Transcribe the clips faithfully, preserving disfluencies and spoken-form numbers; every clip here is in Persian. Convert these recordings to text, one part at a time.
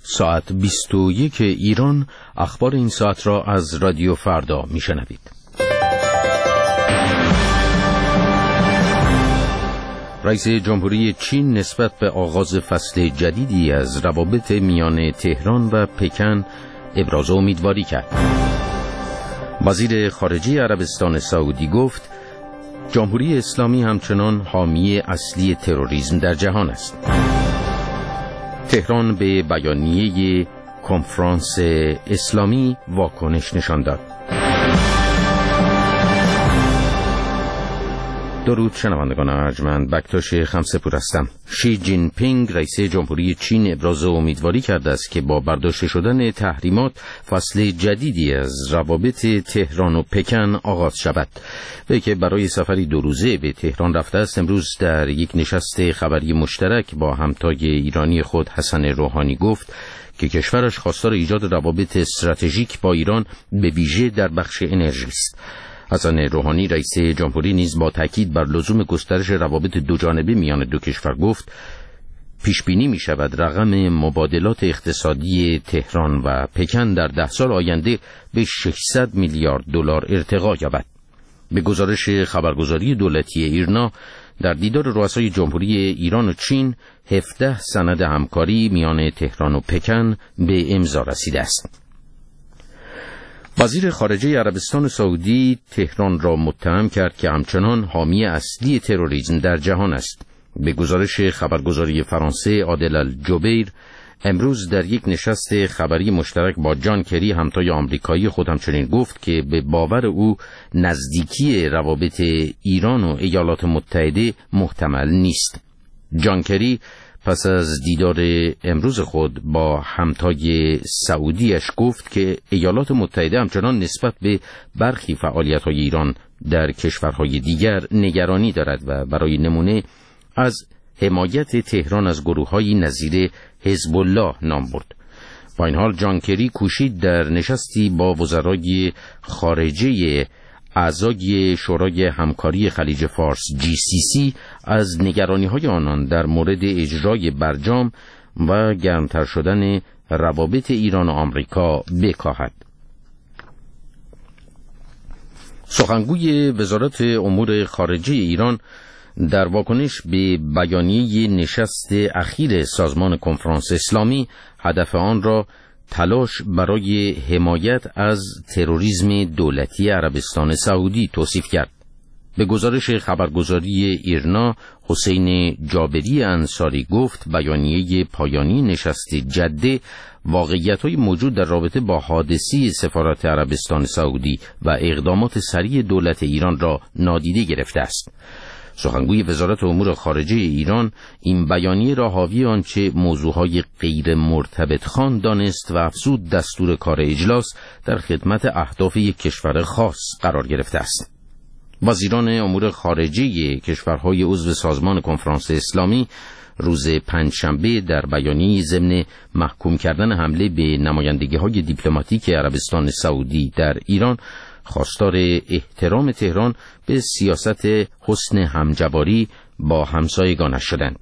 ساعت بیست و یک ایران. اخبار این ساعت را از رادیو فردا میشنوید. رئیس جمهوری چین نسبت به آغاز فصل جدیدی از روابط میان تهران و پکن ابراز امیدواری کرد. وزیر خارجه عربستان سعودی گفت جمهوری اسلامی همچنان حامی اصلی تروریسم در جهان است. تهران به بیانیه کنفرانس اسلامی واکنش نشان داد. درود شنوندگان ارجمند، بکتاش خمسه‌پور هستم. شی جین پینگ رئیس جمهوری چین ابراز امیدواری کرده است که با برداشته شدن تحریمات فصل جدیدی از روابط تهران و پکن آغاز شود. وی که برای سفری دو روزه به تهران رفته است، امروز در یک نشست خبری مشترک با همتای ایرانی خود حسن روحانی گفت که کشورش خواستار ایجاد روابط استراتژیک با ایران به ویژه در بخش انرژی است. حسن روحانی رئیس جمهوری نیز با تاکید بر لزوم گسترش روابط دوجانبه میان دو کشور گفت پیش بینی می شود رقم مبادلات اقتصادی تهران و پکن در ده سال آینده به ششصد میلیارد دلار ارتقا یابد. به گزارش خبرگزاری دولتی ایرنا، در دیدار رؤسای جمهوری ایران و چین هفده سند همکاری میان تهران و پکن به امضا رسیده است. وزیر خارجه عربستان سعودی تهران را متهم کرد که همچنان حامی اصلی تروریسم در جهان است. به گزارش خبرگزاری فرانسه عادل الجبیر، امروز در یک نشست خبری مشترک با جان کری همتای آمریکایی خود همچنین گفت که به باور او نزدیکی روابط ایران و ایالات متحده محتمل نیست. جان کری پس از دیدار امروز خود با همتای سعودیش گفت که ایالات متحده همچنان نسبت به برخی فعالیت‌های ایران در کشورهای دیگر نگرانی دارد و برای نمونه از حمایت تهران از گروه‌های نظیر حزب الله نام برد. با این حال جان کری کوشید در نشستی با وزرای خارجه اعضای شورای همکاری خلیج فارس جی سی سی از نگرانی‌های آنان در مورد اجرای برجام و گرمتر شدن روابط ایران و آمریکا بکاهد. سخنگوی وزارت امور خارجه ایران در واکنش به بیانیه نشست اخیر سازمان کنفرانس اسلامی هدف آن را تلاش برای حمایت از تروریسم دولتی عربستان سعودی توصیف کرد. به گزارش خبرگزاری ایرنا، حسین جابری انصاری گفت بیانیه پایانی نشست جده واقعیت‌های موجود در رابطه با حادثه سفارت عربستان سعودی و اقدامات سریع دولت ایران را نادیده گرفته است. سخنگوی وزارت امور خارجه ایران این بیانیه را حاوی آنچه موضوعهای غیر مرتبط خوان دانست و افزود دستور کار اجلاس در خدمت اهداف یک کشور خاص قرار گرفته است. وزیران امور خارجه کشورهای عضو سازمان کنفرانس اسلامی روز پنجشنبه در بیانیه ضمن محکوم کردن حمله به نمایندگی‌های دیپلماتیک عربستان سعودی در ایران خواستار احترام تهران به سیاست حسن همجواری با همسایگانش شدند.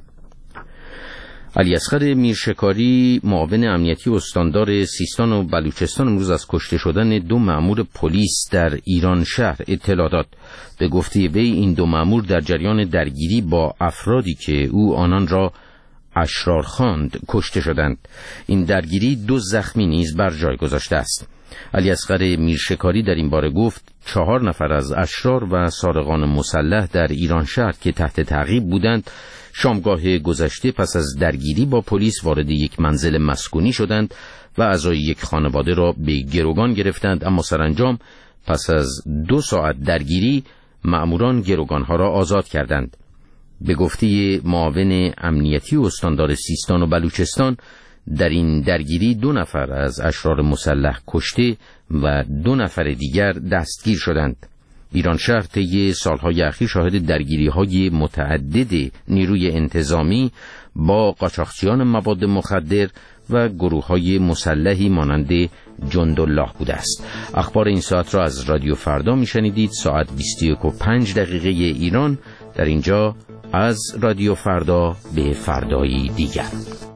علی اصغر میرشکاری، معاون امنیتی استاندار سیستان و بلوچستان، امروز از کشته شدن دو مأمور پلیس در ایران شهر اطلاع داد. به گفته وی این دو مأمور در جریان درگیری با افرادی که او آنان را اشرار خواند کشته شدند. این درگیری دو زخمی نیز بر جای گذاشته است. علی اصغر میرشکاری در این باره گفت چهار نفر از اشرار و سارقان مسلح در ایران شهر که تحت تعقیب بودند شامگاه گذشته پس از درگیری با پلیس وارد یک منزل مسکونی شدند و اعضای یک خانواده را به گروگان گرفتند، اما سرانجام پس از دو ساعت درگیری مأموران گروگانها را آزاد کردند. به گفته معاون امنیتی استاندار سیستان و بلوچستان در این درگیری دو نفر از اشرار مسلح کشته و دو نفر دیگر دستگیر شدند. ایران شهر طی سالهای اخیر شاهد درگیری‌های متعدد نیروی انتظامی با قاچاقچیان مواد مخدر و گروه‌های مسلحی مانند جندالله بوده است. اخبار این ساعت را از رادیو فردا میشنیدید. ساعت بیست و یک و پنج دقیقه ایران. در اینجا از رادیو فردا به فردایی دیگر.